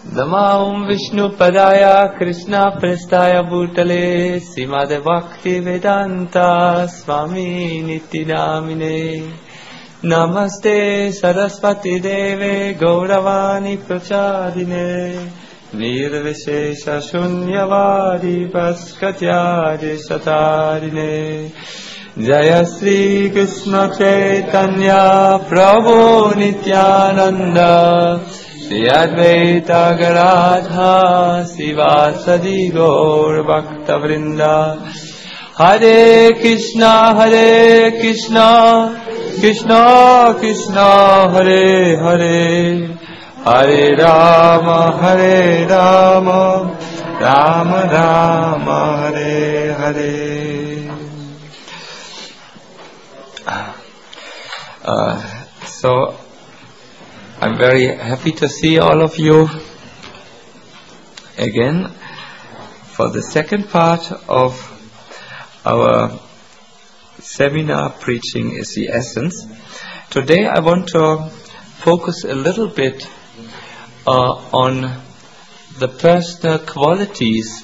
Namah Vishnu Padaya Krishna Prestaya Bhutale Srimad Bhakti Vedanta Swami Nityanamine Namaste Saraswati Deve Gauravani Prachadine Nirvishesha Shunyavadi Paskatyadi Satarine Jaya Sri Krishna Chaitanya Prabhu Nityananda Shri Advaita Garadha Sivasadi Gaur Bhakta Vrinda Hare Krishna Krishna Krishna Hare Hare Hare Rama Rama Rama Hare Hare. So I'm very happy to see all of you again for the second part of our seminar, Preaching is the Essence. Today I want to focus a little bit on the personal qualities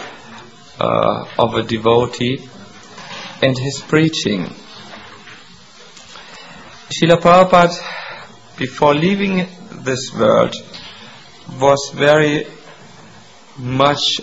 of a devotee and his preaching. Srila Prabhupada, before leaving this world, was very much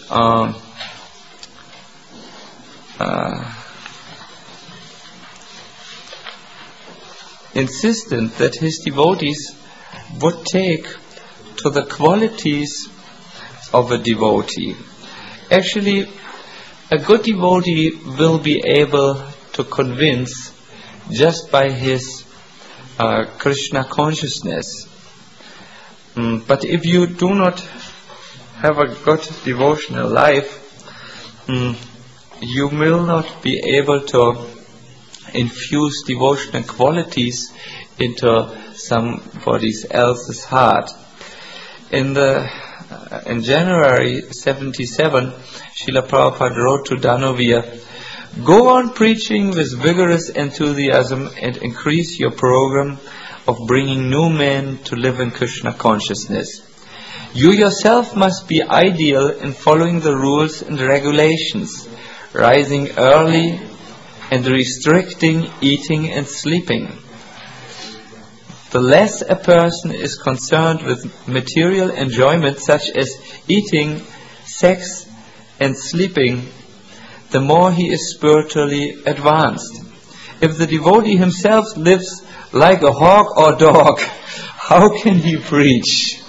insistent that his devotees would take to the qualities of a devotee. Actually, a good devotee will be able to convince just by his Krishna consciousness. But if you do not have a good devotional life, you will not be able to infuse devotional qualities into somebody else's heart. In January 77, Srila Prabhupada wrote to Danovia, "Go on preaching with vigorous enthusiasm and increase your program of bringing new men to live in Krishna consciousness. You yourself must be ideal in following the rules and regulations, rising early and restricting eating and sleeping. The less a person is concerned with material enjoyment such as eating, sex and sleeping, the more he is spiritually advanced. If the devotee himself lives like a hawk or dog, how can he preach?"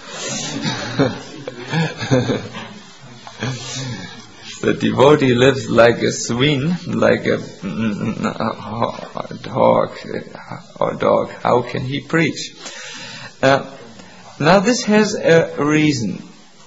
The devotee lives like a swine, like a hawk or dog. How can he preach? Now this has a reason.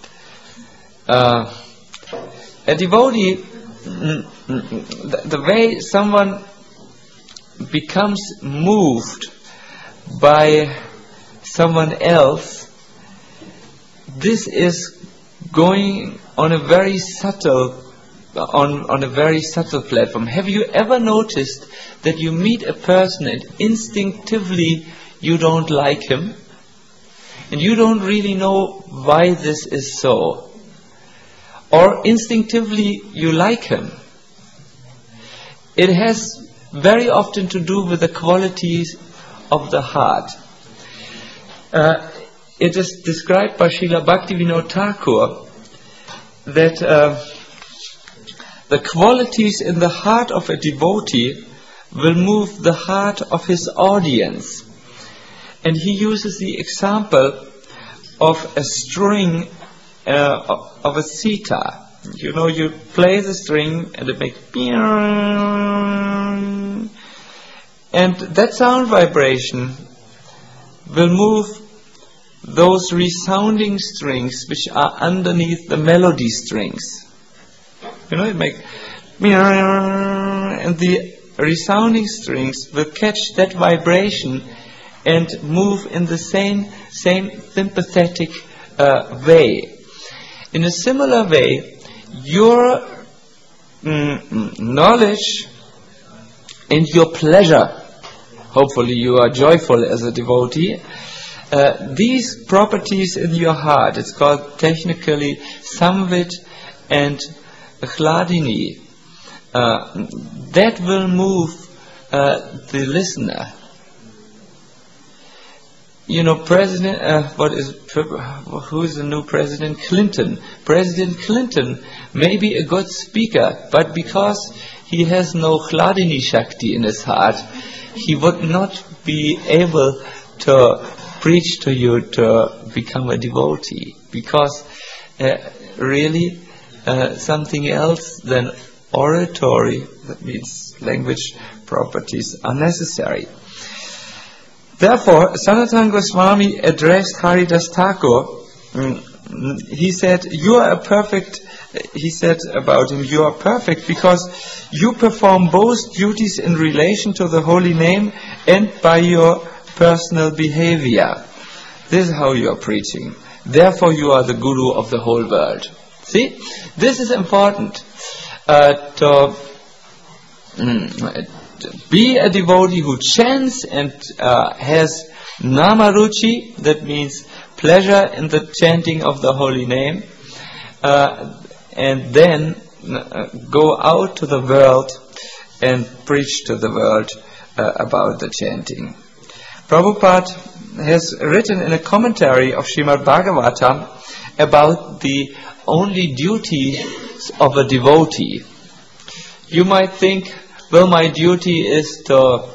A devotee, the way someone becomes moved by someone else, this is going on a very subtle platform. Have you ever noticed that you meet a person and instinctively you don't like him, and you don't really know why this is so, or instinctively you like him? It has very often to do with the qualities of the heart. It is described by Srila Bhaktivinoda Thakur that the qualities in the heart of a devotee will move the heart of his audience. And he uses the example of a string of a sitar. You know, you play the string and it makes and that sound vibration will move those resounding strings which are underneath the melody strings. You know, it makes and the resounding strings will catch that vibration and move in the same sympathetic way. In a similar way, your knowledge and your pleasure, hopefully you are joyful as a devotee, these properties in your heart, it's called technically samvit and hladini, that will move the listener. You know, who is the new president? Clinton. President Clinton may be a good speaker, but because he has no hladini shakti in his heart, he would not be able to preach to you to become a devotee, because really something else than oratory, that means language properties, are necessary. Therefore, Sanatana Goswami addressed Haridas Thakur. He said, "You are a perfect." He said about him, "You are perfect because you perform both duties in relation to the holy name and by your personal behavior. This is how you are preaching. Therefore, you are the guru of the whole world." See, this is important to be a devotee who chants and has namaruchi, that means pleasure in the chanting of the holy name, and then go out to the world and preach to the world about the chanting. Prabhupada has written in a commentary of Srimad Bhagavatam about the only duties of a devotee. You might think, well, my duty is to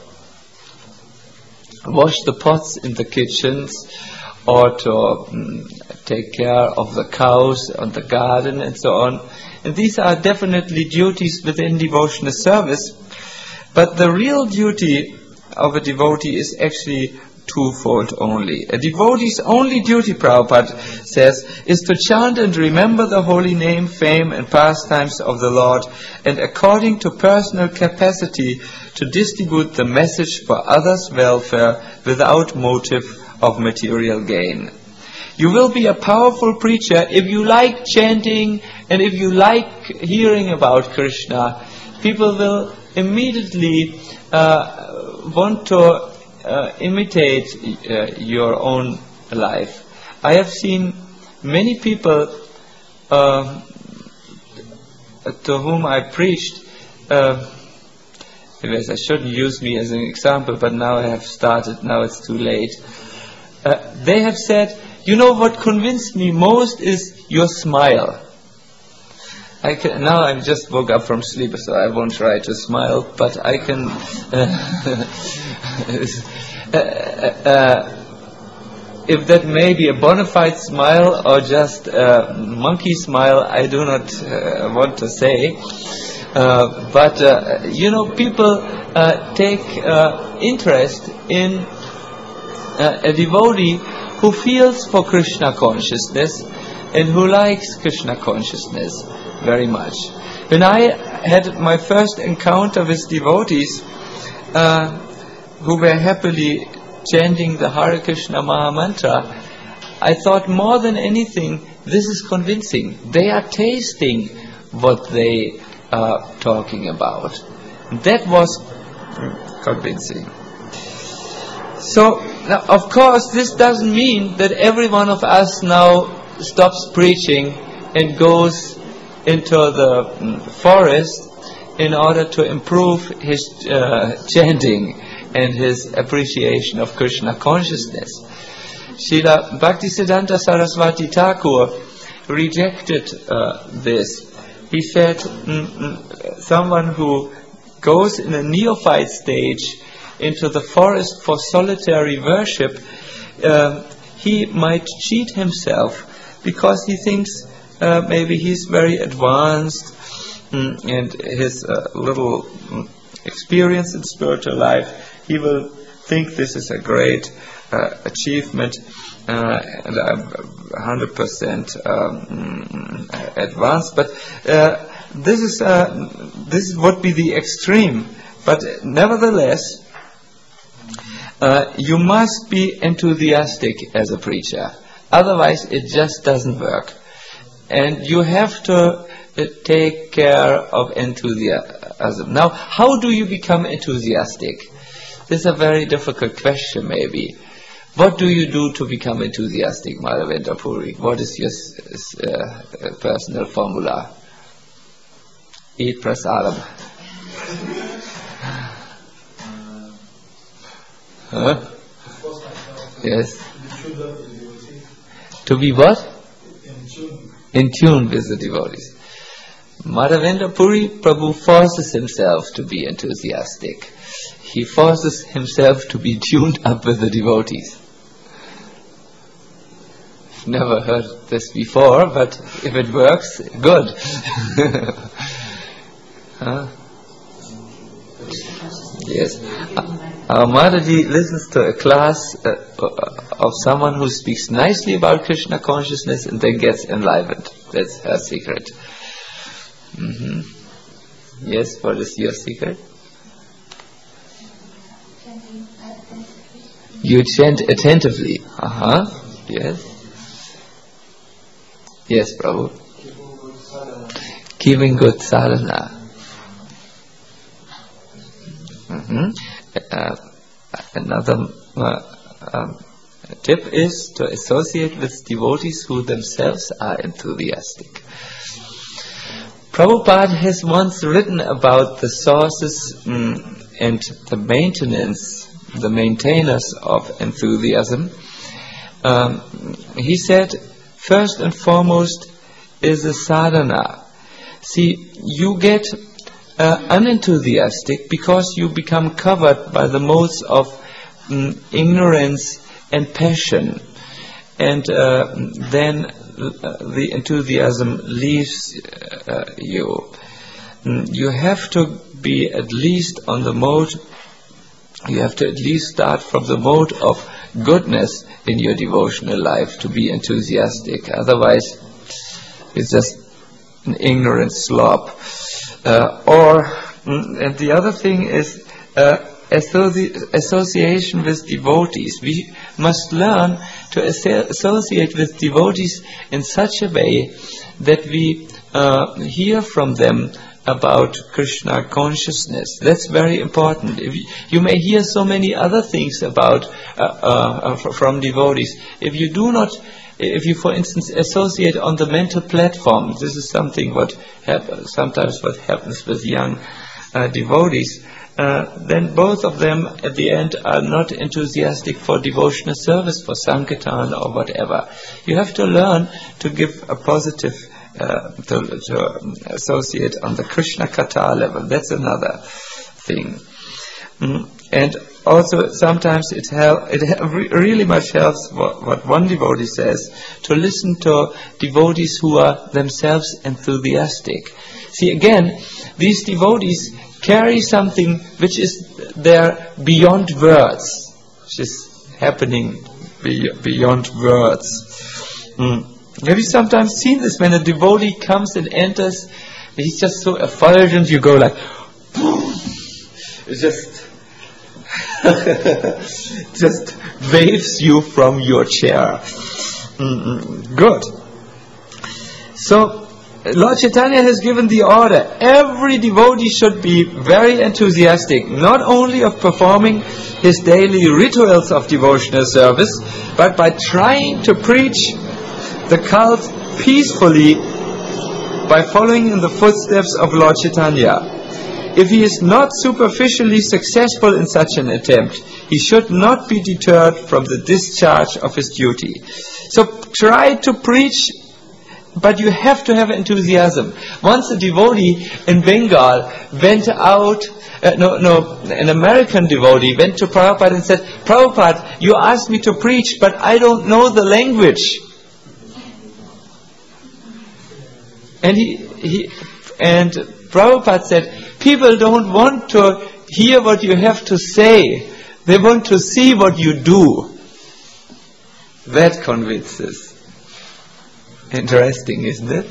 wash the pots in the kitchens, or to take care of the cows and the garden and so on. And these are definitely duties within devotional service. But the real duty of a devotee is actually twofold only. A devotee's only duty, Prabhupada says, is to chant and remember the holy name, fame and pastimes of the Lord, and according to personal capacity to distribute the message for others' welfare without motive of material gain. You will be a powerful preacher if you like chanting and if you like hearing about Krishna. People will immediately want to imitate your own life. I have seen many people to whom I preached. I shouldn't use me as an example, but now I have started. Now it's too late. They have said, "You know what convinced me most is your smile." Now I just woke up from sleep, so I won't try to smile, but I can. If that may be a bona fide smile or just a monkey smile, I do not want to say. But people take interest in a devotee who feels for Krishna consciousness and who likes Krishna consciousness very much. When I had my first encounter with devotees who were happily chanting the Hare Krishna Maha Mantra, I thought more than anything, this is convincing. They are tasting what they are talking about. That was convincing. So, now, of course, this doesn't mean that every one of us now stops preaching and goes into the forest in order to improve his chanting and his appreciation of Krishna consciousness. Srila Bhaktisiddhanta Saraswati Thakur rejected this. He said someone who goes in a neophyte stage into the forest for solitary worship, he might cheat himself because he thinks maybe he's very advanced and his little experience in spiritual life, he will think this is a great achievement and I'm 100% advanced. But this would be the extreme. But nevertheless, you must be enthusiastic as a preacher. Otherwise, it just doesn't work. And you have to take care of enthusiasm. Now, how do you become enthusiastic? This is a very difficult question, maybe. What do you do to become enthusiastic, Madhavendra Puri? What is your personal formula? Eat prasadam. Huh? Yes. To be what? In tune with the devotees. Madhavendra Puri, Prabhu forces himself to be enthusiastic. He forces himself to be tuned up with the devotees. Never heard this before, but if it works, good. Huh? Yes. Mataji listens to a class of someone who speaks nicely about Krishna consciousness and then gets enlivened. That's her secret. Yes, what is your secret? You chant attentively. Yes. Yes, Prabhu. Keeping good sadhana. Another tip is to associate with devotees who themselves are enthusiastic. Prabhupada has once written about the sources and the maintainers of enthusiasm. He said, first and foremost is a sadhana. See, you get unenthusiastic because you become covered by the modes of ignorance and passion, and then the enthusiasm leaves you. You have to be at least on the mode, you have to at least start from the mode of goodness in your devotional life to be enthusiastic. Otherwise, it's just an ignorant slop. And the other thing is association with devotees. We must learn to associate with devotees in such a way that we hear from them about Krishna consciousness. That's very important. You may hear so many other things about from devotees. If you, for instance, associate on the mental platform, this is something sometimes what happens with young devotees, then both of them at the end are not enthusiastic for devotional service, for Sankirtan or whatever. You have to learn to give a positive, to associate on the Krishna Katha level. That's another thing. And also sometimes it really much helps what one devotee says, to listen to devotees who are themselves enthusiastic. See, again, these devotees carry something which is there beyond words, which is happening beyond words. Have you sometimes seen this? When a devotee comes and enters, he's just so effulgent, you go like, it just waves you from your chair. Good. So, Lord Chaitanya has given the order. Every devotee should be very enthusiastic, not only of performing his daily rituals of devotional service, but by trying to preach the cult peacefully by following in the footsteps of Lord Chaitanya. If he is not superficially successful in such an attempt, he should not be deterred from the discharge of his duty. So try to preach, but you have to have enthusiasm. Once a devotee in Bengal went out, an American devotee went to Prabhupada and said, Prabhupada, you asked me to preach, but I don't know the language. And Prabhupada said, people don't want to hear what you have to say. They want to see what you do. That convinces. Interesting, isn't it?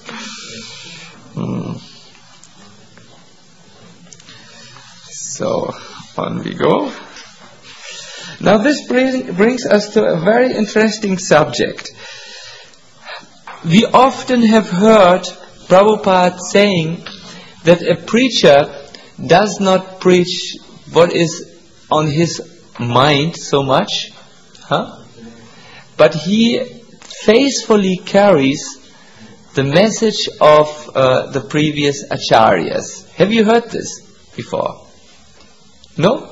So, on we go. Now this brings us to a very interesting subject. We often have heard Prabhupada saying that a preacher does not preach what is on his mind so much, But he faithfully carries the message of the previous acharyas. Have you heard this before? No?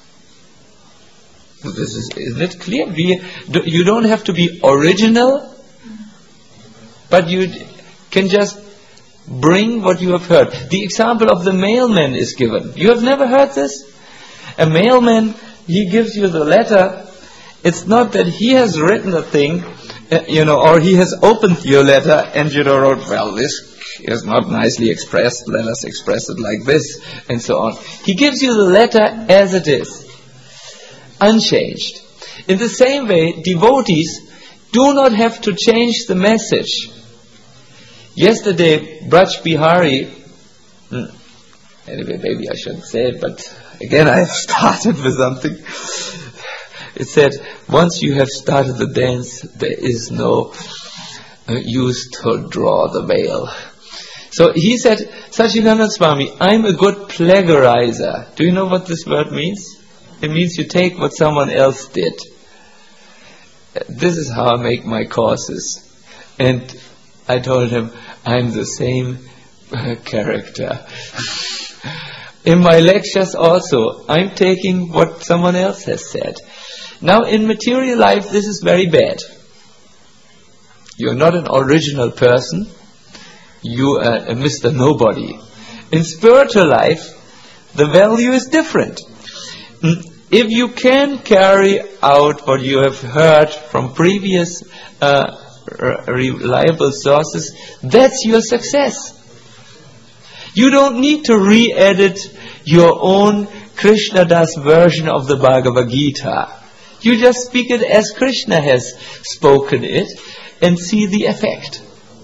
Isn't it clear? You don't have to be original, but you can just bring what you have heard. The example of the mailman is given. You have never heard this? A mailman, he gives you the letter. It's not that he has written a thing, or he has opened your letter and wrote, well, this is not nicely expressed, let us express it like this, and so on. He gives you the letter as it is, unchanged. In the same way, devotees do not have to change the message. Yesterday, Braj Bihari, anyway, maybe I shouldn't say it, but again I have started with something. It said, once you have started the dance, there is no use to draw the veil. So he said, Satchidananda Swami, I'm a good plagiarizer. Do you know what this word means? It means you take what someone else did. This is how I make my courses. And I told him, I'm the same character. In my lectures also, I'm taking what someone else has said. Now in material life, this is very bad. You're not an original person. You are a Mr. Nobody. In spiritual life, the value is different. If you can carry out what you have heard from previous reliable sources, that's your success. You don't need to re-edit your own Krishnadas version of the Bhagavad Gita. You just speak it as Krishna has spoken it and see the effect.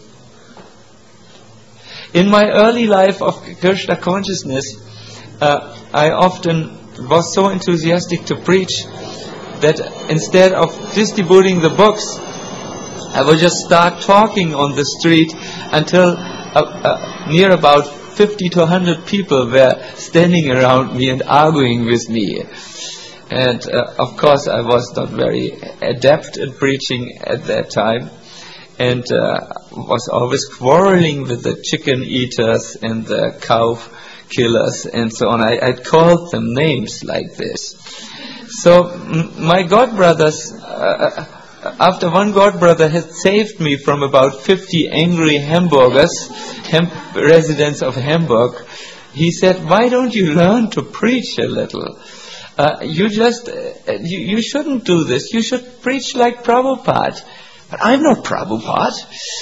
In my early life of Krishna consciousness, I often was so enthusiastic to preach that instead of distributing the books, I would just start talking on the street until near about 50 to 100 people were standing around me and arguing with me. And of course I was not very adept at preaching at that time, and was always quarreling with the chicken eaters and the cow killers and so on. I'd called them names like this. So my godbrothers, after one godbrother had saved me from about 50 angry Hamburgers, residents of Hamburg, he said, why don't you learn to preach a little? You shouldn't do this. You should preach like Prabhupada. But I'm not Prabhupada.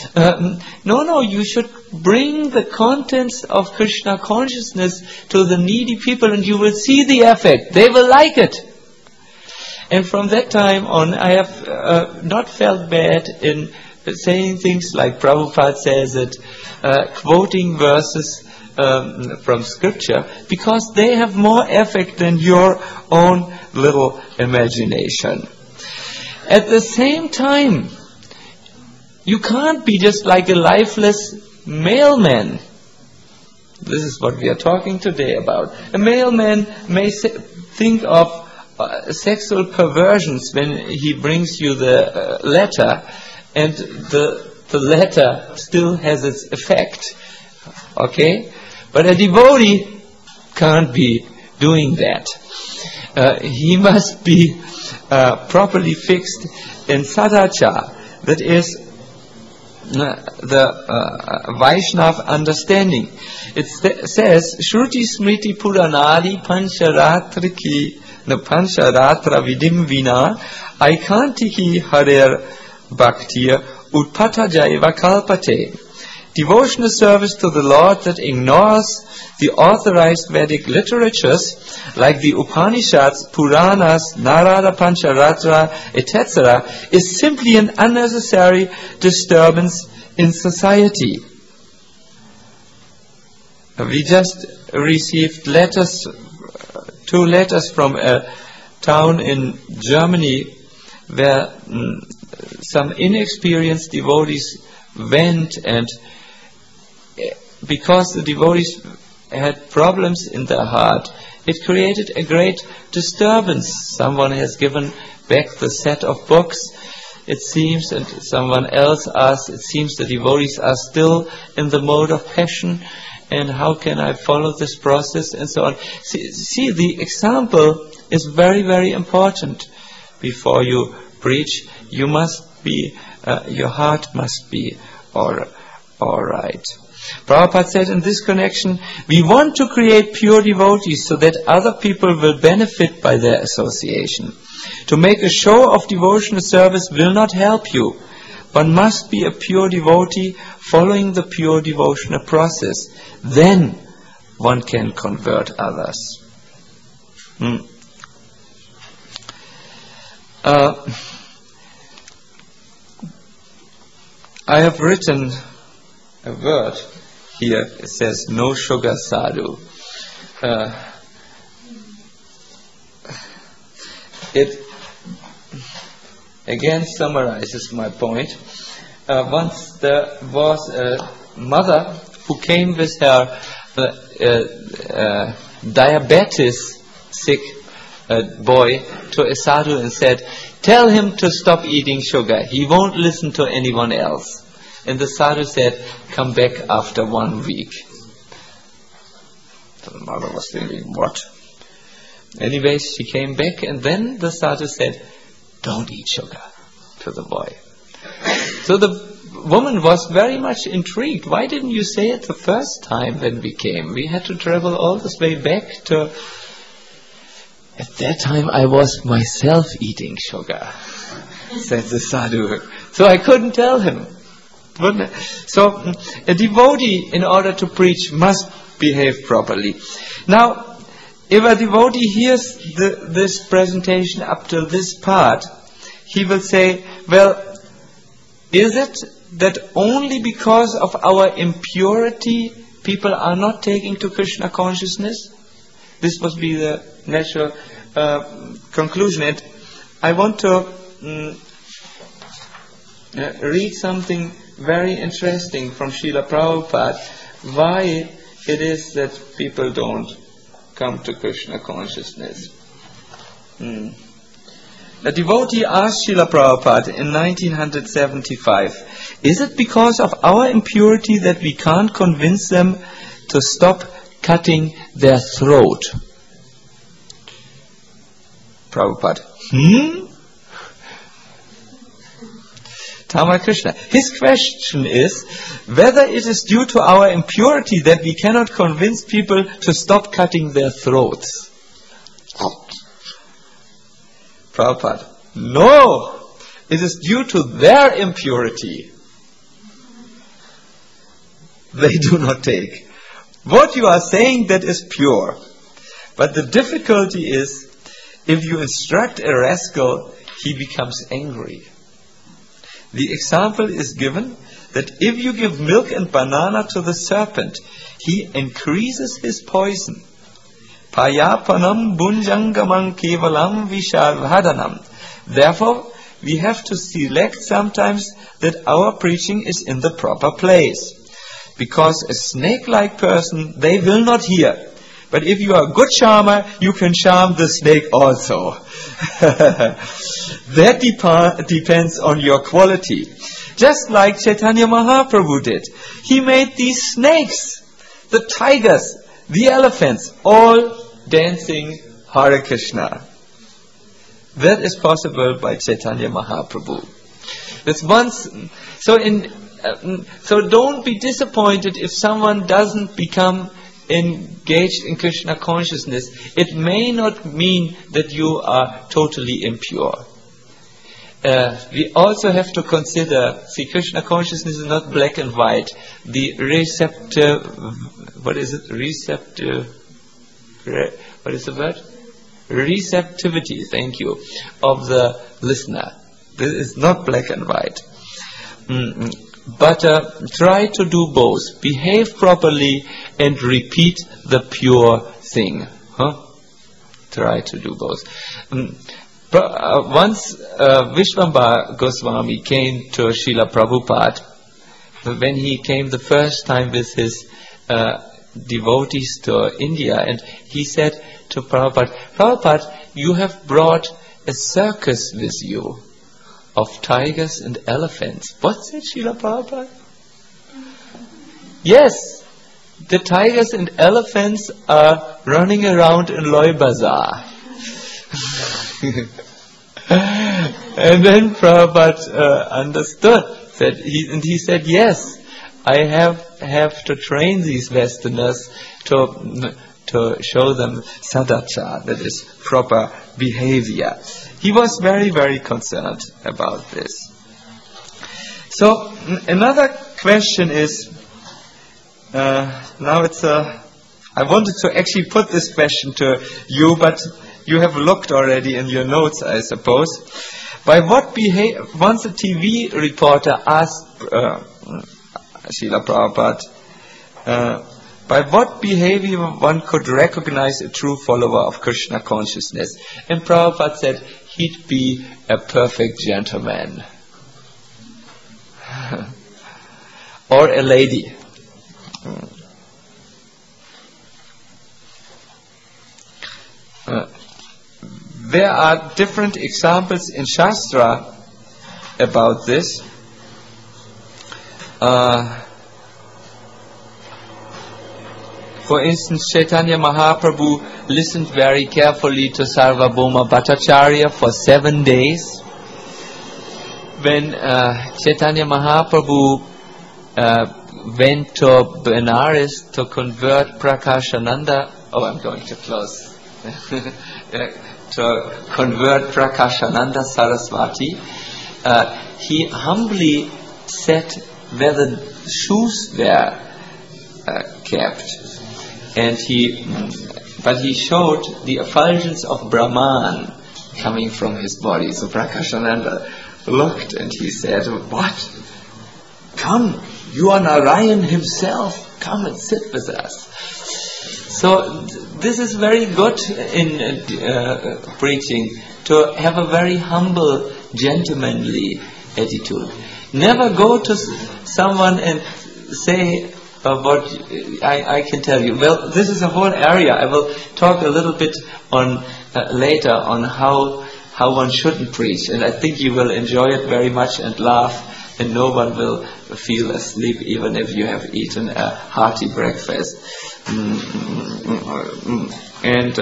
No, you should bring the contents of Krishna consciousness to the needy people and you will see the effect. They will like it. And from that time on, I have not felt bad in saying things like Prabhupada says it, quoting verses from scripture, because they have more effect than your own little imagination. At the same time, you can't be just like a lifeless mailman. This is what we are talking today about. A mailman may think of sexual perversions when he brings you the letter, and the letter still has its effect. Okay? But a devotee can't be doing that. He must be properly fixed in sadachar, that is the Vaishnav understanding. It says, Shruti Smriti Puranadi Pancharatra Vidim Vina Aikantiki Harer Bhaktir Utpata Jaiva Kalpate. Devotional service to the Lord that ignores the authorized Vedic literatures like the Upanishads, Puranas, Narada Pancharatra, etc. is simply an unnecessary disturbance in society. We just received two letters from a town in Germany where some inexperienced devotees went, and because the devotees had problems in their heart, it created a great disturbance. Someone has given back the set of books, it seems, and someone else asked, it seems the devotees are still in the mode of passion, and how can I follow this process, and so on. See, the example is very, very important. Before you preach, you must be, your heart must be all right. Prabhupada said in this connection, we want to create pure devotees so that other people will benefit by their association. To make a show of devotional service will not help you. One must be a pure devotee following the pure devotional process. Then one can convert others. I have written a word here. It says no sugar sadhu. It again summarizes my point. Once there was a mother who came with her diabetes sick boy to a sadhu and said, tell him to stop eating sugar. He won't listen to anyone else. And the sadhu said, come back after 1 week. The mother was thinking, what? Anyways, she came back, and then the sadhu said, don't eat sugar, to the boy. So the woman was very much intrigued. Why didn't you say it the first time when we came? We had to travel all this way back to... At that time I was myself eating sugar, said the sadhu. So I couldn't tell him. So a devotee, in order to preach, must behave properly. Now, if a devotee hears this presentation up to this part, he will say, well, is it that only because of our impurity people are not taking to Krishna consciousness? This must be the natural conclusion. And I want to read something very interesting from Srila Prabhupada, why it is that people don't come to Krishna consciousness. A devotee asked Srila Prabhupada in 1975, is it because of our impurity that we can't convince them to stop cutting their throat? Prabhupada, Tama Krishna. His question is whether it is due to our impurity that we cannot convince people to stop cutting their throats. Prabhupada, no, it is due to their impurity. They do not take. What you are saying, that is pure. But the difficulty is, if you instruct a rascal, he becomes angry. The example is given that if you give milk and banana to the serpent, he increases his poison. Payapanam bunjangamam kevalam vishavhadanam. Therefore, we have to select sometimes that our preaching is in the proper place. Because a snake-like person, they will not hear. But if you are a good charmer, you can charm the snake also. That depends on your quality. Just like Chaitanya Mahaprabhu did. He made these snakes, the tigers, the elephants, all dancing Hare Krishna. That is possible by Chaitanya Mahaprabhu. That's once. So don't be disappointed if someone doesn't become engaged in Krishna consciousness. It may not mean that you are totally impure. We also have to consider, Krishna consciousness is not black and white. The receptivity, thank you, of the listener. This is not black and white. But try to do both. Behave properly and repeat the pure thing. Try to do both. Once Vishvambara Goswami came to Srila Prabhupada, when he came the first time with his devotees to India, and he said to Prabhupada, Prabhupada, you have brought a circus with you of tigers and elephants. What said Srila Prabhupada? Yes, the tigers and elephants are running around in Loy Bazaar. And then Prabhupada understood that he said, yes, I have to train these Westerners to show them sadachar, that is proper behavior. He was very, very concerned about this. So another question is, I wanted to actually put this question to you, but you have looked already in your notes, I suppose. By what behavior, once a TV reporter asked Srila Prabhupada, by what behavior one could recognize a true follower of Krishna consciousness? And Prabhupada said, he'd be a perfect gentleman. Or a lady. There are different examples in Shastra about this. For instance, Chaitanya Mahaprabhu listened very carefully to Sarvabhauma Bhattacharya for 7 days. When Chaitanya Mahaprabhu went to Benares to convert Prakashananda, I'm going to close, to convert Prakashananda Saraswati, he humbly sat where the shoes were kept. And but he showed the effulgence of Brahman coming from his body. So Prakashananda looked and he said, what? Come, you are Narayan himself. Come and sit with us. So this is very good in preaching, to have a very humble, gentlemanly attitude. Never go to someone and say, what I can tell you. Well, this is a whole area. I will talk a little bit on later on how one shouldn't preach, and I think you will enjoy it very much and laugh, and no one will feel asleep even if you have eaten a hearty breakfast. And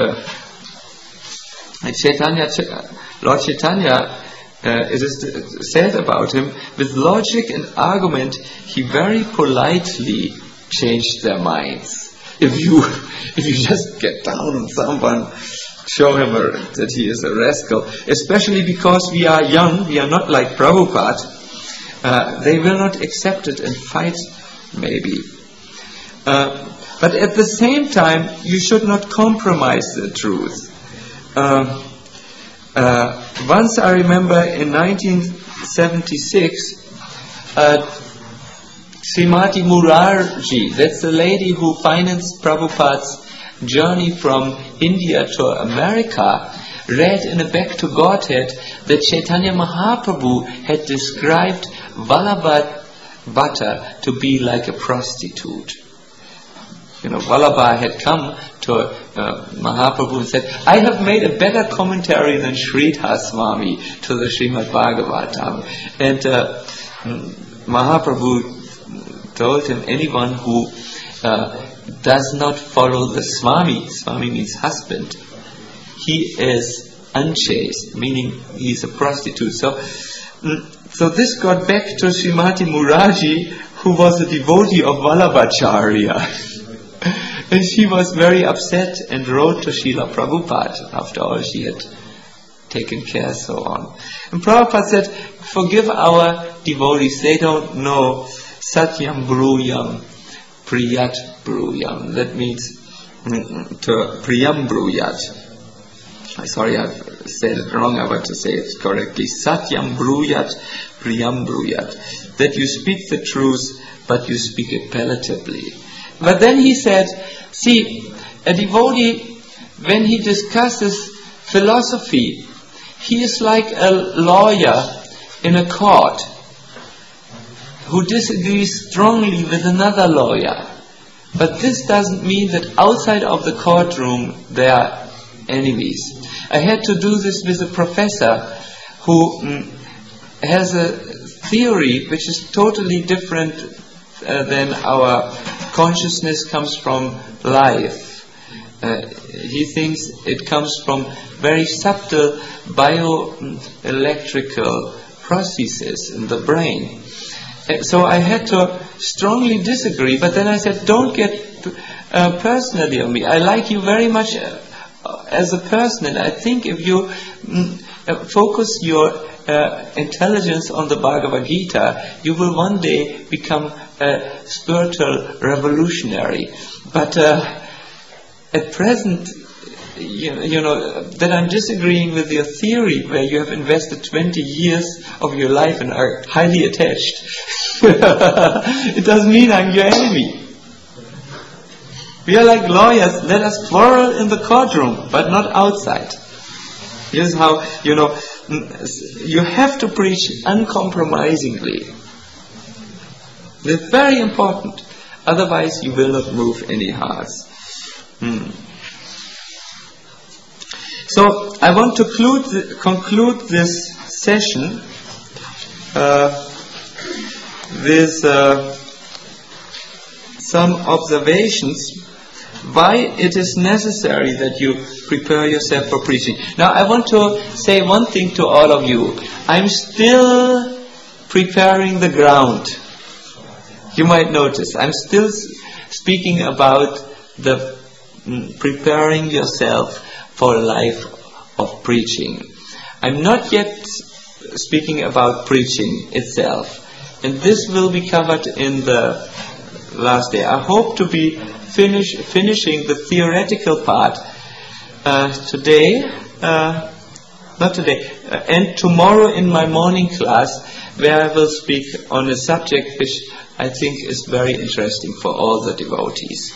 Lord Chaitanya, it is said about him, with logic and argument, he very politely changed their minds. If you just get down on someone, show him that he is a rascal, especially because we are young, we are not like Prabhupada, they will not accept it and fight, maybe. But at the same time, you should not compromise the truth. Once I remember in 1976, Srimati Murarji, that's the lady who financed Prabhupada's journey from India to America, read in a Back to Godhead that Chaitanya Mahaprabhu had described Vallabha Bhatta to be like a prostitute. Vallabha had come to Mahaprabhu and said, I have made a better commentary than Sridhar Swami to the Srimad Bhagavatam. And Mahaprabhu told him, anyone who does not follow the Swami means husband, he is unchaste, meaning he is a prostitute. So this got back to Srimati Murarji, who was a devotee of Vallabhacharya. And she was very upset and wrote to Srila Prabhupada. After all, she had taken care, so on. And Prabhupada said, forgive our devotees, they don't know Satyam Bruyam, Priyat Bruyam. That means to Priyam Bruyat. Sorry, I've said it wrong, I want to say it correctly. Satyam Bruyat, Priyam Bruyat. That you speak the truth, but you speak it palatably. But then he said, see, a devotee, when he discusses philosophy, he is like a lawyer in a court who disagrees strongly with another lawyer. But this doesn't mean that outside of the courtroom they are enemies. I had to do this with a professor who has a theory which is totally different than our consciousness comes from life. He thinks it comes from very subtle bioelectrical processes in the brain. So I had to strongly disagree, but then I said, don't get personally on me. I like you very much as a person, and I think if you focus your intelligence on the Bhagavad Gita, you will one day become a spiritual revolutionary. But at present, you know, that I'm disagreeing with your theory where you have invested 20 years of your life and are highly attached. It doesn't mean I'm your enemy. We are like lawyers, let us quarrel in the courtroom, but not outside. Here's how, you know, you have to preach uncompromisingly. It's very important. Otherwise you will not move any hearts. So I want to conclude this session with some observations why it is necessary that you prepare yourself for preaching. Now I want to say one thing to all of you. I'm still preparing the ground. You might notice I'm still speaking about the preparing yourself for a life of preaching. I'm not yet speaking about preaching itself, and this will be covered in the last day. I hope to be finishing the theoretical part today, and tomorrow in my morning class, where I will speak on a subject which I think is very interesting for all the devotees.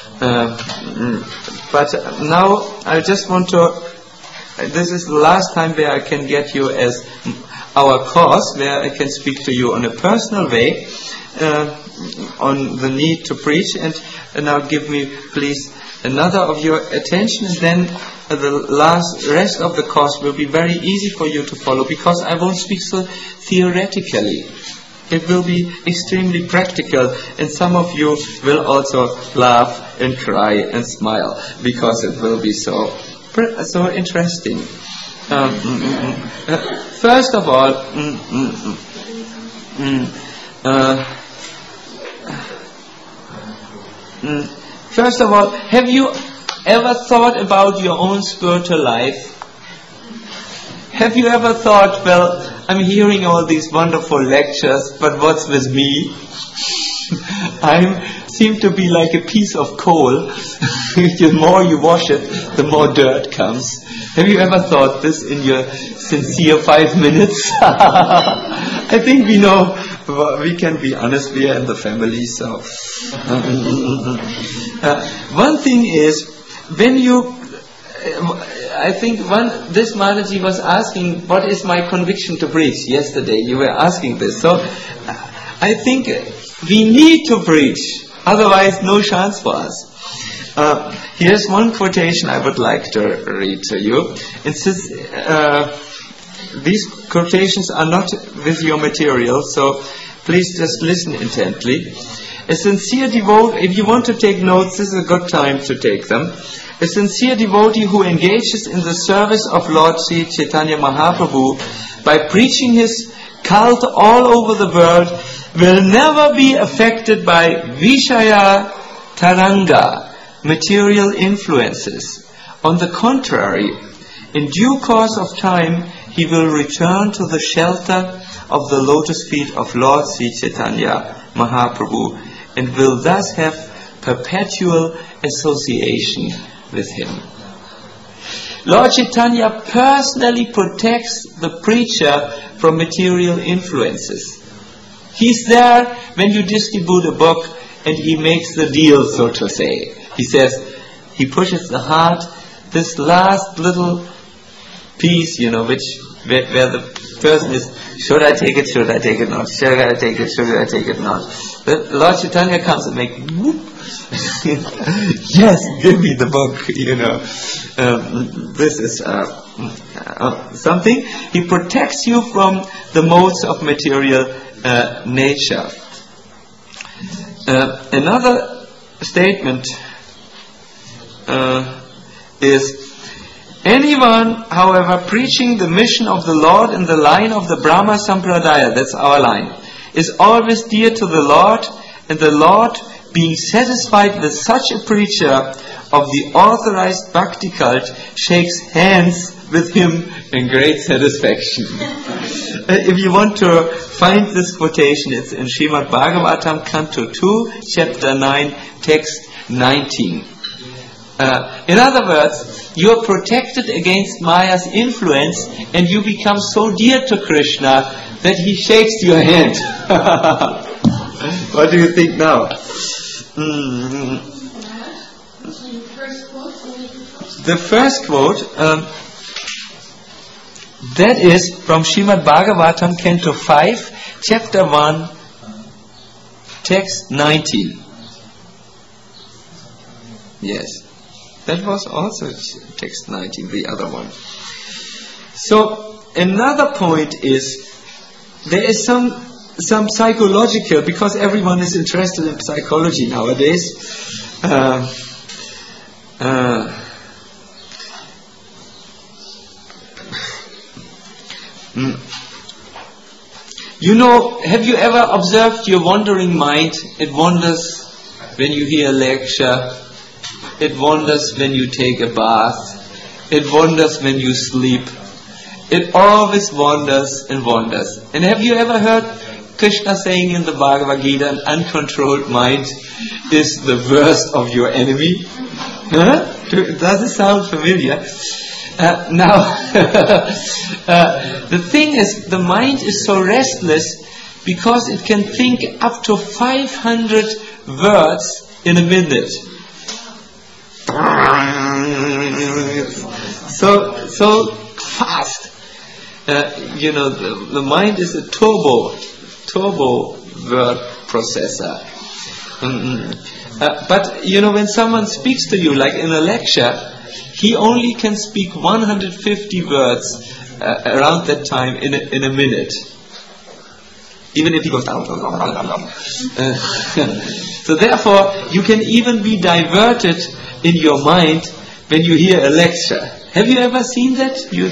But now I just want to, this is the last time where I can get you as our course, where I can speak to you on a personal way on the need to preach. And now give me please another of your attention, and then the rest of the course will be very easy for you to follow, because I won't speak so theoretically. It will be extremely practical, and some of you will also laugh and cry and smile, because it will be so interesting. First of all, have you ever thought about your own spiritual life? Have you ever thought, well, I'm hearing all these wonderful lectures, but what's with me? I seem to be like a piece of coal. The more you wash it, the more dirt comes. Have you ever thought this in your sincere 5 minutes? I think we know, we can be honest, we are in the family, so. One thing is, when you, I think this Mataji was asking, what is my conviction to preach? Yesterday you were asking this. So I think we need to preach, otherwise no chance for us. Here's one quotation I would like to read to you. These quotations are not with your material, so please just listen intently. A sincere devotee, if you want to take notes, this is a good time to take them. A sincere devotee who engages in the service of Lord Sri Chaitanya Mahaprabhu by preaching his cult all over the world will never be affected by Vishaya Taranga, material influences. On the contrary, in due course of time, he will return to the shelter of the lotus feet of Lord Sri Chaitanya Mahaprabhu and will thus have perpetual association with him. Lord Chaitanya personally protects the preacher from material influences. He's there when you distribute a book, and he makes the deal, so to say. He says, he pushes the heart, this last little piece, where the person is Should I take it? Should I take it not? Should I take it? Should I take it not? The Lord Chaitanya comes and makes whoop. Yes, give me the book. This is something. He protects you from the modes of material nature. Another statement is, anyone, however, preaching the mission of the Lord in the line of the Brahma Sampradaya, that's our line, is always dear to the Lord, and the Lord, being satisfied with such a preacher of the authorized bhakti cult, shakes hands with him in great satisfaction. If you want to find this quotation, it's in Srimad Bhagavatam, Canto 2, Chapter 9, Text 19. In other words, you are protected against Maya's influence, and you become so dear to Krishna that he shakes your hand. What do you think now? The first quote, that is from Srimad Bhagavatam, Canto 5, Chapter 1, Text 19. Yes. That was also text 19, the other one. So, another point is, there is some psychological, because everyone is interested in psychology nowadays. Have you ever observed your wandering mind? It wanders when you hear a lecture. It wanders when you take a bath. It wanders when you sleep. It always wanders and wanders. And have you ever heard Krishna saying in the Bhagavad Gita, an uncontrolled mind is the worst of your enemy? Huh? Does it sound familiar? The thing is, the mind is so restless because it can think up to 500 words in a minute. So fast. The mind is a turbo word processor. But when someone speaks to you, like in a lecture, he only can speak 150 words around that time in a minute. Even if he goes down. So therefore, you can even be diverted in your mind when you hear a lecture. Have you ever seen that?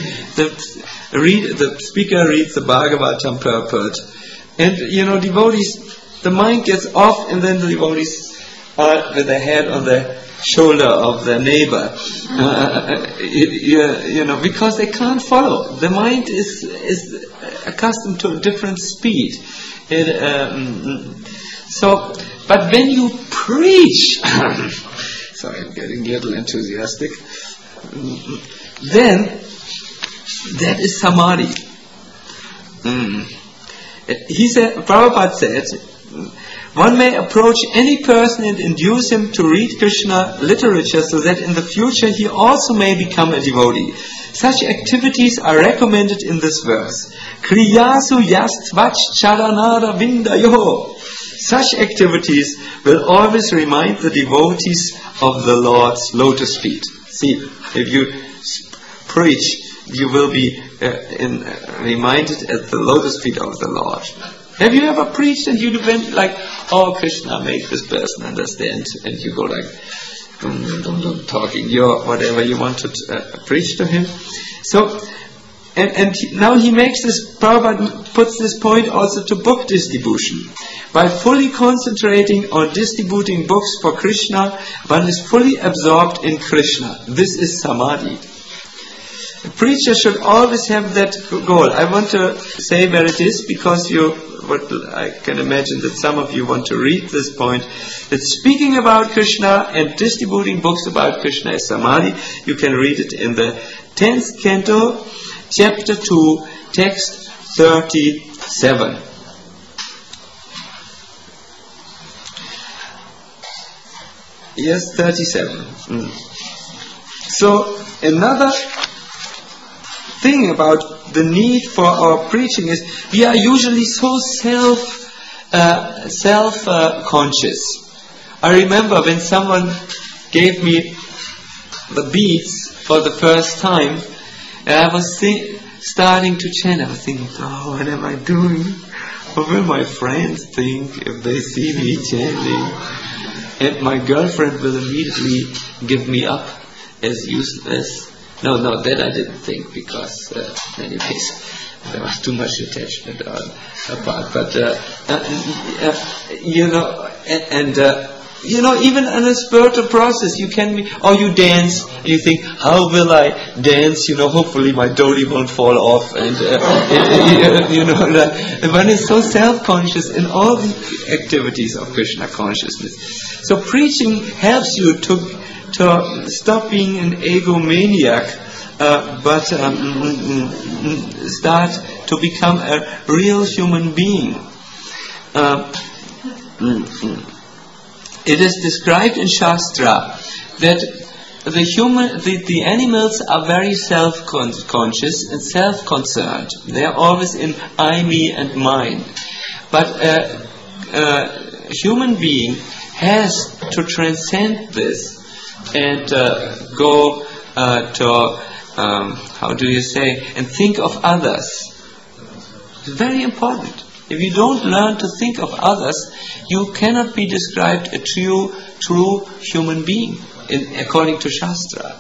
The speaker reads the Bhagavatam purport, and devotees, the mind gets off, and then the devotees are with their head on the shoulder of their neighbor, because they can't follow. The mind is accustomed to a different speed. But when you preach, sorry, I'm getting a little enthusiastic, then that is samadhi. Prabhupada said, one may approach any person and induce him to read Krishna literature so that in the future he also may become a devotee. Such activities are recommended in this verse. Kriyasu yastvach charanara vindayoho. Such activities will always remind the devotees of the Lord's lotus feet. See, if you preach, you will be reminded at the lotus feet of the Lord. Have you ever preached and you went like, oh Krishna, make this person understand, and you go like, talking your whatever you want to preach to him. So, and now he makes this, Prabhupada puts this point also to book distribution. By fully concentrating on distributing books for Krishna, one is fully absorbed in Krishna. This is samadhi. A preacher should always have that goal. I want to say where it is, because I can imagine that some of you want to read this point. That speaking about Krishna and distributing books about Krishna is samadhi. You can read it in the 10th canto, chapter 2, text 37. Yes, 37. So, another thing about the need for our preaching is we are usually so self-conscious. I remember when someone gave me the beads for the first time, and I was starting to chant. I was thinking, oh, what am I doing? What will my friends think if they see me chanting? And my girlfriend will immediately give me up as useless. No, that I didn't think, because anyways, there was too much attachment apart. But even in a spiritual process, you can be, or you dance, and you think, how will I dance? Hopefully my dhoti won't fall off, and one is so self-conscious in all the activities of Krishna consciousness. So preaching helps you to stop being an egomaniac, but start to become a real human being. It is described in Shastra that the animals are very self-conscious and self-concerned. They are always in I, me and mine. But a human being has to transcend this and go to, and think of others. It's very important. If you don't learn to think of others, you cannot be described a true human being, according to Shastra.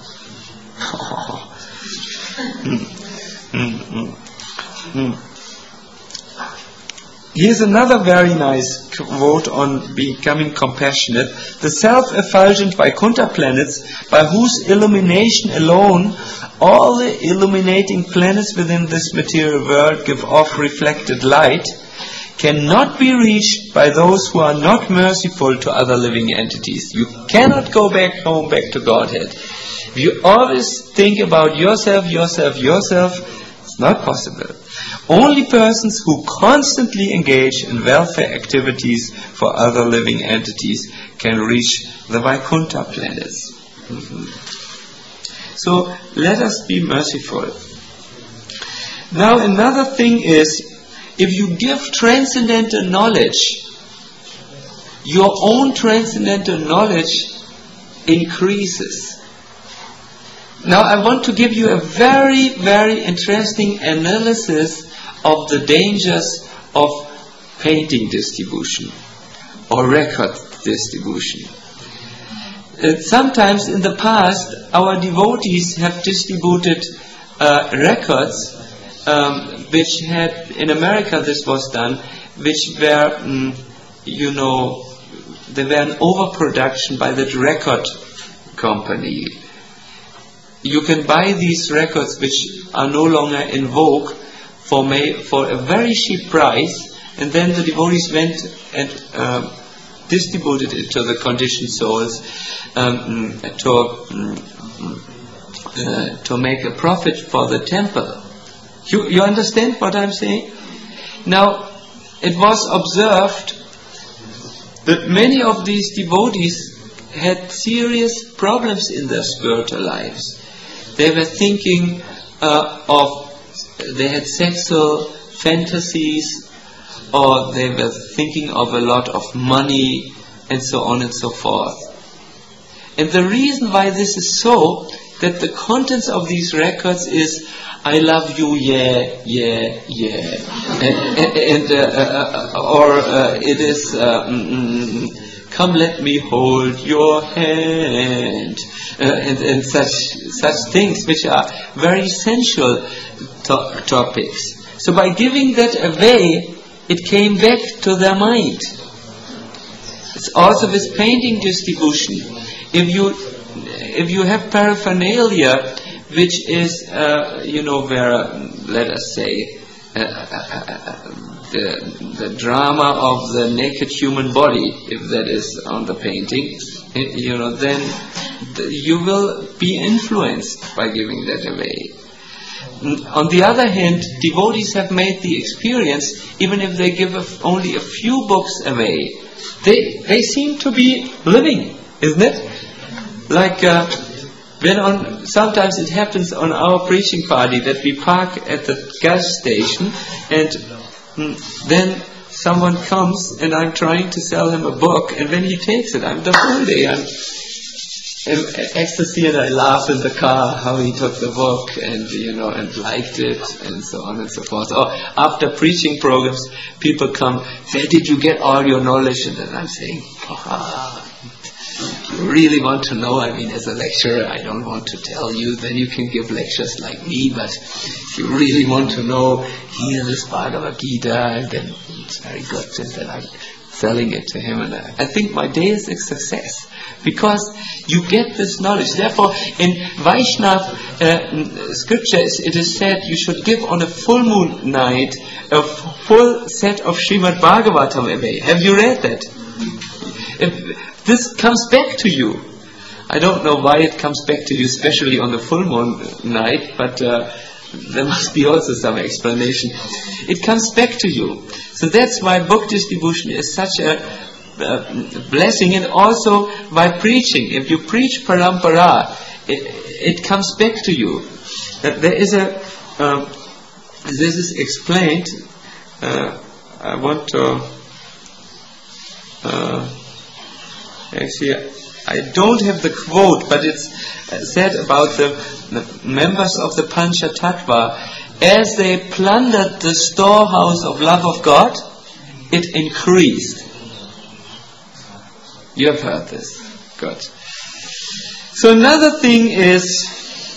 Here's another very nice quote on becoming compassionate. The self-effulgent Vaikuntha planets, by whose illumination alone all the illuminating planets within this material world give off reflected light, cannot be reached by those who are not merciful to other living entities. You cannot go back home, back to Godhead. If you always think about yourself, it's not possible. Only persons who constantly engage in welfare activities for other living entities can reach the Vaikuntha planets. So let us be merciful. Now another thing is, if you give transcendental knowledge, your own transcendental knowledge increases. Now I want to give you a very, very interesting analysis of the dangers of painting distribution or record distribution. Sometimes in the past, our devotees have distributed records which had, in America this was done, which were, they were an overproduction by the record company. You can buy these records which are no longer in vogue for a very cheap price, and then the devotees went and distributed it to the conditioned souls to make a profit for the temple. You understand what I'm saying? Now, it was observed that many of these devotees had serious problems in their spiritual lives. They were thinking they had sexual fantasies, or they were thinking of a lot of money, and so on and so forth. And the reason why this is so, that the contents of these records is, I love you, yeah, or it is, come let me hold your hand, and such things which are very sensual topics. So by giving that away, it came back to their mind. It's also with painting distribution. If you have paraphernalia which is, where, let us say, the drama of the naked human body, if that is on the painting, then you will be influenced by giving that away. On the other hand, devotees have made the experience, even if they give only a few books away, they seem to be living, isn't it? Like Sometimes it happens on our preaching party that we park at the gas station, and then someone comes and I'm trying to sell him a book, and when he takes it, I'm the whole day I'm ecstasy, and I laugh in the car how he took the book and and liked it and so on and so forth. Or after preaching programs, people come, where did you get all your knowledge? And then I'm saying, if you really want to know, as a lecturer, I don't want to tell you, then you can give lectures like me, but if you really want to know, here is Bhagavad Gita, and then it's very good, and then I'm selling it to him, and I think my day is a success, because you get this knowledge. Therefore, in Vaishnava scripture, it is said you should give on a full moon night a full set of Srimad Bhagavatam away. Have you read that? This comes back to you. I don't know why it comes back to you, especially on the full moon night, but there must be also some explanation. It comes back to you. So that's why book distribution is such a blessing, and also by preaching. If you preach parampara, it comes back to you. There is this is explained. I want to actually, I don't have the quote, but it's said about the members of the Panchatattva, as they plundered the storehouse of love of God, it increased. You have heard this. Good. So another thing is,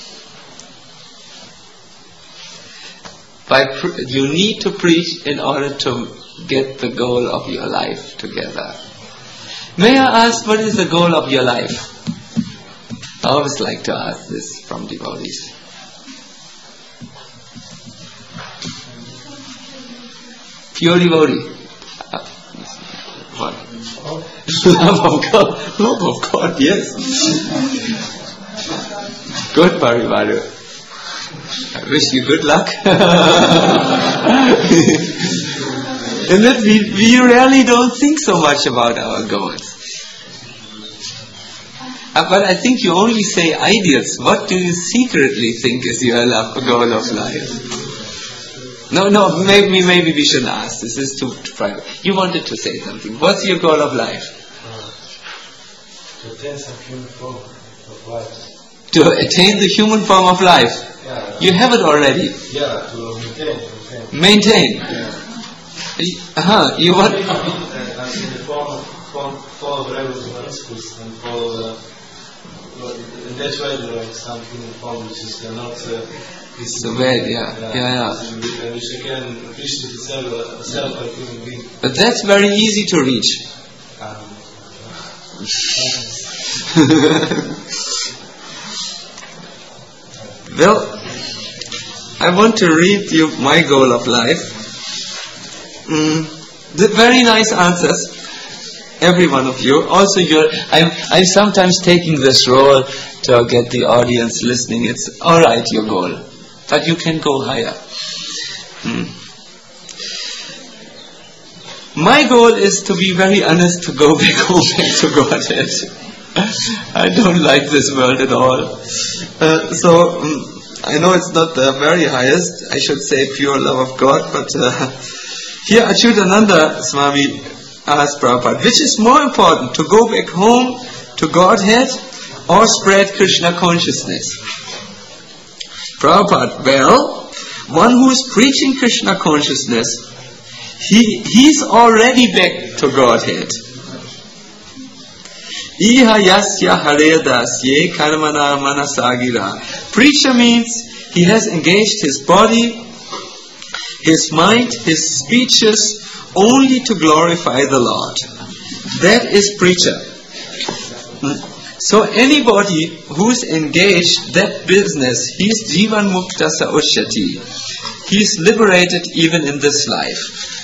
you need to preach in order to get the goal of your life together. May I ask, what is the goal of your life? I always like to ask this from devotees. Pure devotee. What? Love of God. Love of God, yes. Good, Parivaru. I wish you good luck. And that we really don't think so much about our goals. But I think you only say ideals. What do you secretly think is your goal of life? No, maybe we shouldn't ask. This is too private. You wanted to say something. What's your goal of life? To attain some human form of life. To attain the human form of life? Yeah. You have it already? Yeah, to maintain. Yeah. You want... in the form of regular principles and follow in that way some human form which is not so bad, yeah. And which again appreciate itself like human being. But that's very easy to reach. Well, I want to read you my goal of life. The very nice answers, every one of you. Also, I'm sometimes taking this role to get the audience listening. It's all right, your goal, but you can go higher. My goal is to be very honest, to go back home back to Godhead. I don't like this world at all. So I know it's not the very highest. I should say pure love of God, but. Here Achyutananda Swami asked Prabhupada, which is more important, to go back home to Godhead or spread Krishna consciousness? Prabhupada, well, one who is preaching Krishna consciousness, he's already back to Godhead. Iha yasya hare dasye karmana manasagira. Preacher means he has engaged his body, his mind, his speeches, only to glorify the Lord. That is preacher. So anybody who's engaged that business, he's Jivan Mukta Sa Ushyati. He's liberated even in this life.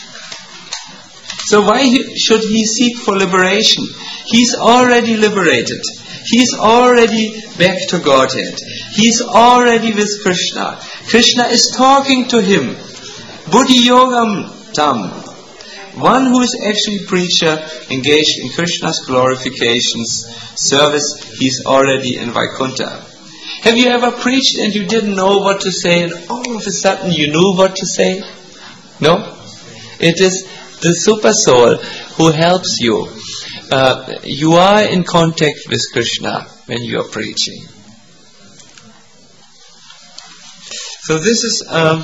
So why should he seek for liberation? He's already liberated. He's already back to Godhead. He's already with Krishna. Krishna is talking to him. Buddhi Yogam Tam. One who is actually preacher, engaged in Krishna's glorifications, service, he's already in Vaikuntha. Have you ever preached and you didn't know what to say and all of a sudden you knew what to say? No? It is the super soul who helps you. You are in contact with Krishna when you are preaching. So this is,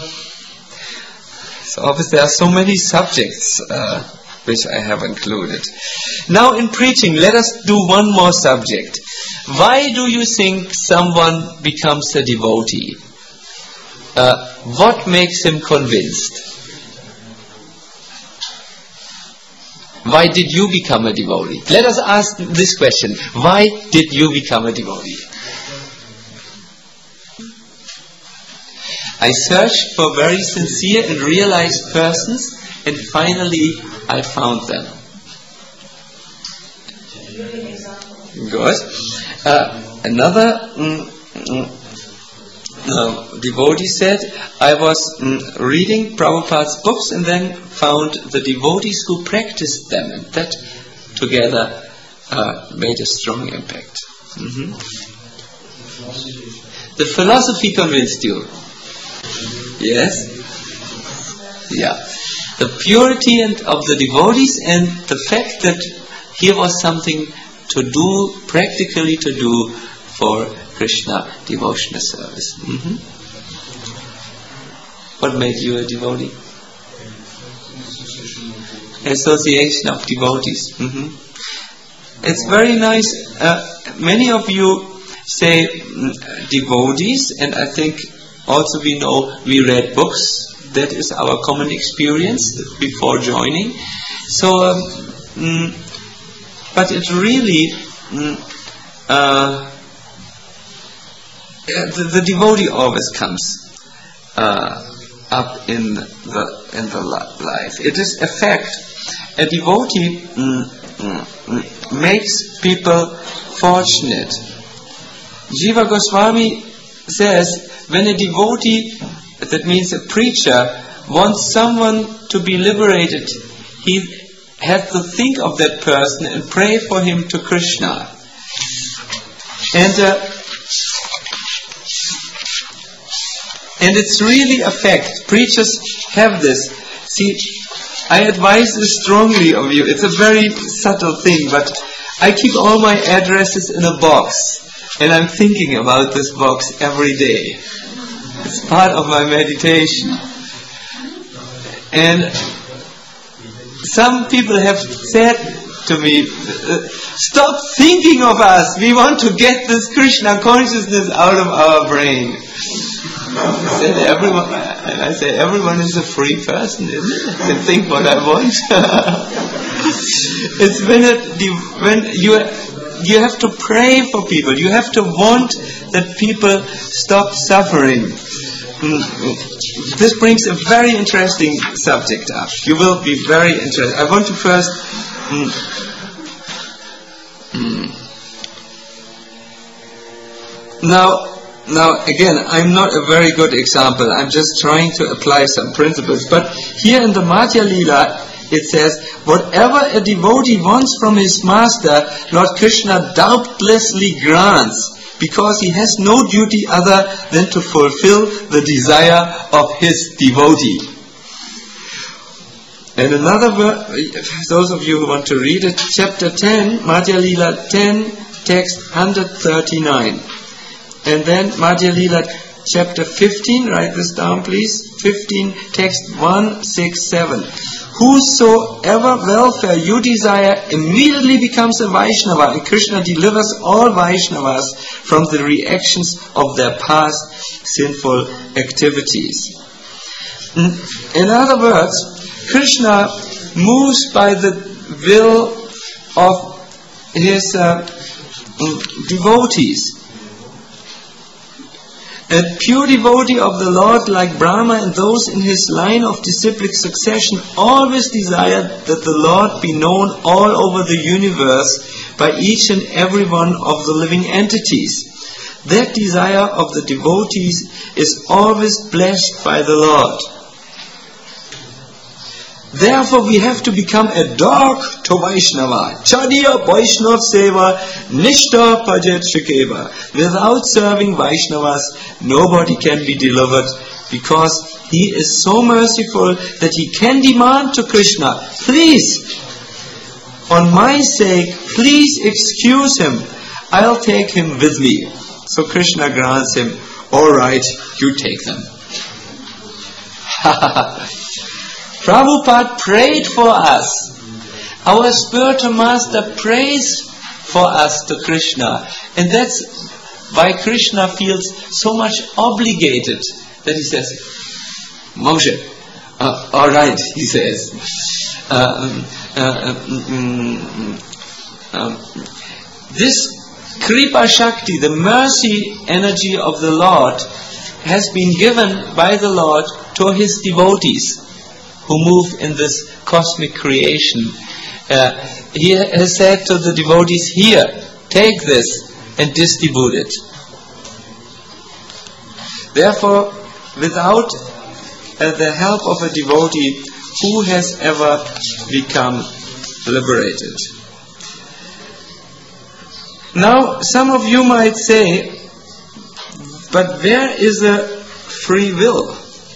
so obviously there are so many subjects which I have included. Now in preaching, let us do one more subject. Why do you think someone becomes a devotee? What makes him convinced? Why did you become a devotee? Let us ask this question. Why did you become a devotee? I searched for very sincere and realized persons, and finally I found them. Good. Another devotee said, I was reading Prabhupada's books and then found the devotees who practiced them, and that together made a strong impact. The philosophy convinced you? Yes? Yeah. The purity of the devotees and the fact that here was something to do, practically to do for Krishna devotional service. What made you a devotee? Association of devotees. It's very nice. Many of you say devotees, and I think also we read books. That is our common experience before joining. So, but it really, the devotee always comes up in the life. It is a fact. A devotee makes people fortunate. Jiva Goswami says, when a devotee, that means a preacher, wants someone to be liberated, he has to think of that person and pray for him to Krishna. And it's really a fact. Preachers have this. See, I advise this strongly of you. It's a very subtle thing, but I keep all my addresses in a box, and I'm thinking about this box every day. It's part of my meditation. And some people have said to me, stop thinking of us. We want to get this Krishna consciousness out of our brain. I said, everyone is a free person, isn't it? I can think what I want. It's when you have to pray for people. You have to want that people stop suffering. This brings a very interesting subject up. You will be very interested. I want to first Now again, I'm not a very good example. I'm just trying to apply some principles. But here in the Madhya Lila, it says, whatever a devotee wants from his master, Lord Krishna doubtlessly grants, because he has no duty other than to fulfill the desire of his devotee. And another verse, those of you who want to read it, chapter 10, Madhya Lila 10, text 139. And then Madhya Lila chapter 15, write this down please, 15, text 167. Whosoever welfare you desire immediately becomes a Vaishnava, and Krishna delivers all Vaishnavas from the reactions of their past sinful activities. In other words, Krishna moves by the will of his devotees. A pure devotee of the Lord, like Brahma and those in his line of disciplic succession, always desired that the Lord be known all over the universe by each and every one of the living entities. That desire of the devotees is always blessed by the Lord. Therefore we have to become a dog to Vaishnava. Chadiya Vaishnav Seva Nishta Pajet Shikeva. Without serving Vaishnavas, nobody can be delivered, because he is so merciful that he can demand to Krishna, please, on my sake, please excuse him. I'll take him with me. So Krishna grants him, alright, you take them. Prabhupada prayed for us. Our spiritual master prays for us to Krishna. And that's why Krishna feels so much obligated that he says, Moshe, alright, he says. This Kripa Shakti, the mercy energy of the Lord, has been given by the Lord to His devotees who move in this cosmic creation. He has said to the devotees, here, take this and distribute it. Therefore, without the help of a devotee, who has ever become liberated? Now, some of you might say, but where is the free will?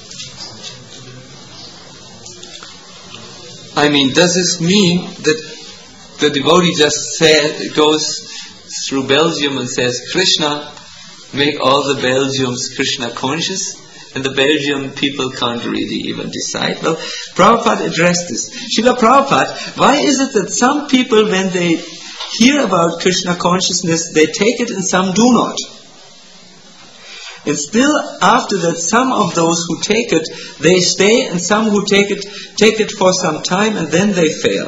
I mean, does this mean that the devotee just goes through Belgium and says, Krishna, make all the Belgians Krishna conscious, and the Belgian people can't really even decide? Well, Prabhupada addressed this. Srila Prabhupada, why is it that some people, when they hear about Krishna consciousness, they take it and some do not? And still after that, some of those who take it, they stay, and some who take it for some time and then they fail.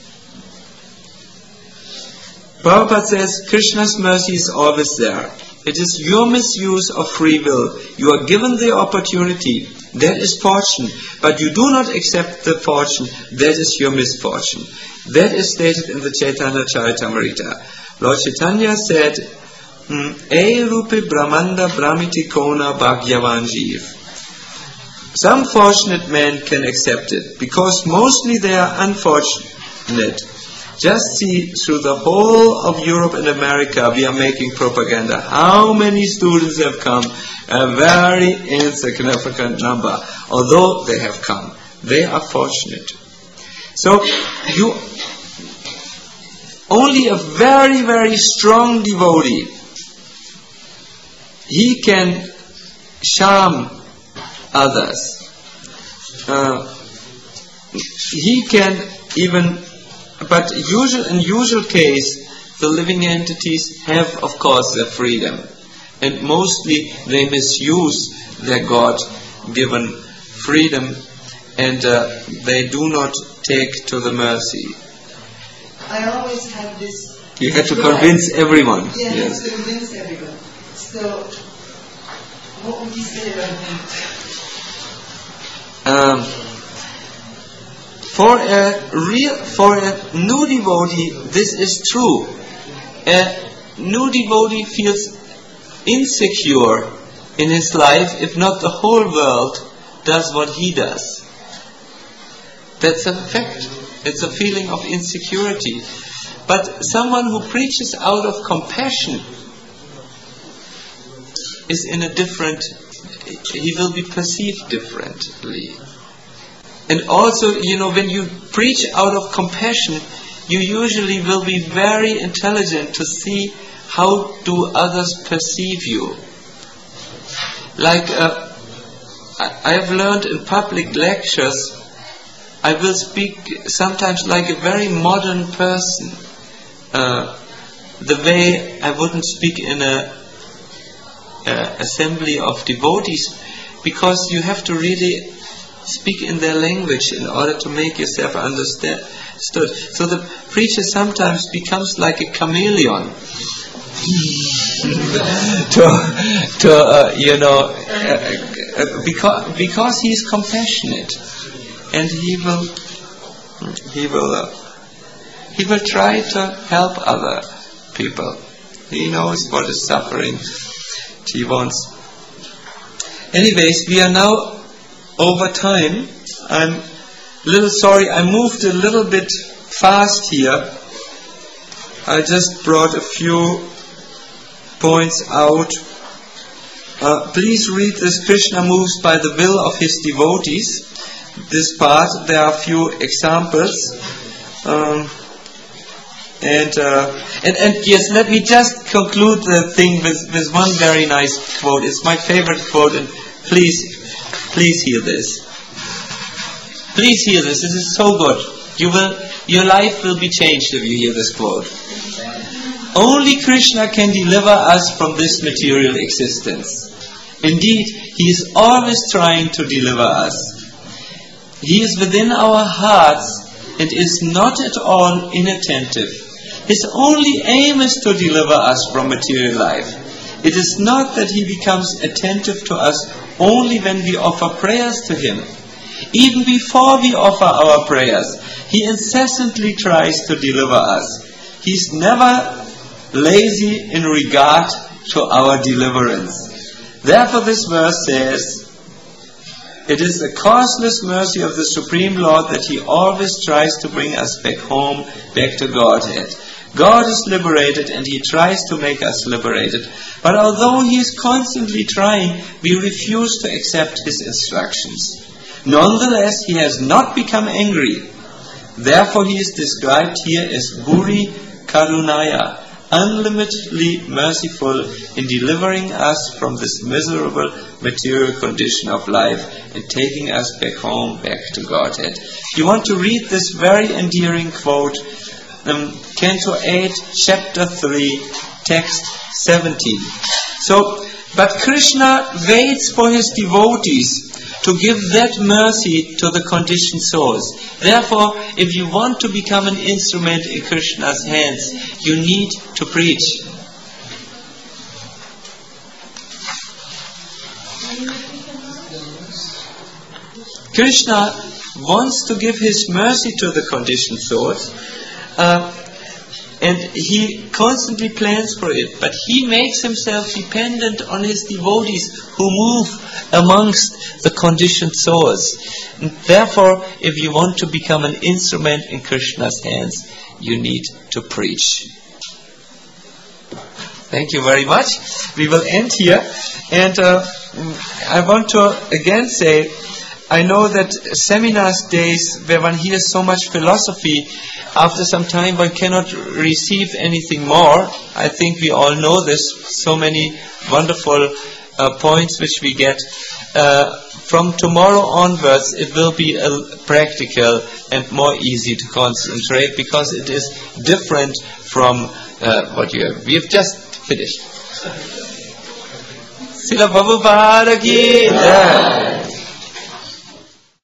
Prabhupada says, Krishna's mercy is always there. It is your misuse of free will. You are given the opportunity. That is fortune. But you do not accept the fortune. That is your misfortune. That is stated in the Chaitanya Charitamrita. Lord Chaitanya said, E rupe brahmanda brahmiti kona bhagyavan jeev. Some fortunate men can accept it, because mostly they are unfortunate. Just see, through the whole of Europe and America, we are making propaganda. How many students have come? A very insignificant number. Although they have come, they are fortunate. So, only a very, very strong devotee, he can charm others. He can even, but in usual case, the living entities have, of course, their freedom. And mostly they misuse their God-given freedom, and they do not take to the mercy. I always have this... You have to convince everyone. Yeah, yes. To convince everyone. So, what would you say about that? For a new devotee, this is true. A new devotee feels insecure in his life if not the whole world does what he does. That's a fact. It's a feeling of insecurity. But someone who preaches out of compassion is in a different, he will be perceived differently. And also, when you preach out of compassion, you usually will be very intelligent to see how do others perceive you. Like, I have learned in public lectures, I will speak sometimes like a very modern person. The way I wouldn't speak in a assembly of devotees, because you have to really speak in their language in order to make yourself understood. So the preacher sometimes becomes like a chameleon. Because he is compassionate, and he will try to help other people. He knows what is suffering. He wants. Anyways, we are now over time. I'm little sorry, I moved a little bit fast here. I just brought a few points out. Please read this. Krishna moves by the will of his devotees. This part, there are a few examples. And yes, let me just conclude the thing with one very nice quote. It's my favorite quote, and please hear this. Please hear this. This is so good. Your life will be changed if you hear this quote. Only Krishna can deliver us from this material existence. Indeed, He is always trying to deliver us. He is within our hearts and is not at all inattentive. His only aim is to deliver us from material life. It is not that He becomes attentive to us only when we offer prayers to Him. Even before we offer our prayers, He incessantly tries to deliver us. He is never lazy in regard to our deliverance. Therefore this verse says, it is the causeless mercy of the Supreme Lord that He always tries to bring us back home, back to Godhead. God is liberated and He tries to make us liberated. But although He is constantly trying, we refuse to accept His instructions. Nonetheless, He has not become angry. Therefore He is described here as Guri Karunaya, unlimitedly merciful in delivering us from this miserable material condition of life and taking us back home, back to Godhead. You want to read this very endearing quote, Canto 8, Chapter 3, Text 17. But Krishna waits for His devotees to give that mercy to the conditioned souls. Therefore, if you want to become an instrument in Krishna's hands, you need to preach. Krishna wants to give His mercy to the conditioned souls, and He constantly plans for it, but He makes Himself dependent on His devotees who move amongst the conditioned souls. And therefore, if you want to become an instrument in Krishna's hands, you need to preach. Thank you very much. We will end here, and I want to again say, I know that seminars days where one hears so much philosophy, after some time one cannot receive anything more. I think we all know this. So many wonderful points which we get. From tomorrow onwards it will be practical and more easy to concentrate, because it is different from what you have. We have just finished. Srila Prabhupada ki jai.